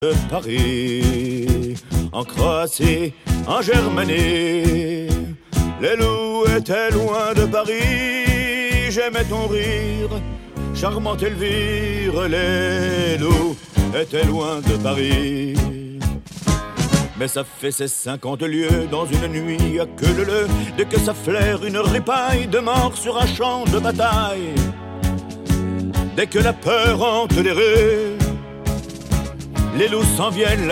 de Paris, en Croatie, en Germanie. Les loups étaient loin de Paris, j'aimais ton rire, charmante Elvire. Les loups étaient loin de Paris. Mais ça fait ses 50 lieues dans une nuit à queue leu-leu. Dès que ça flaire une ripaille de mort sur un champ de bataille. Dès que la peur hante les rues, les loups s'en viennent.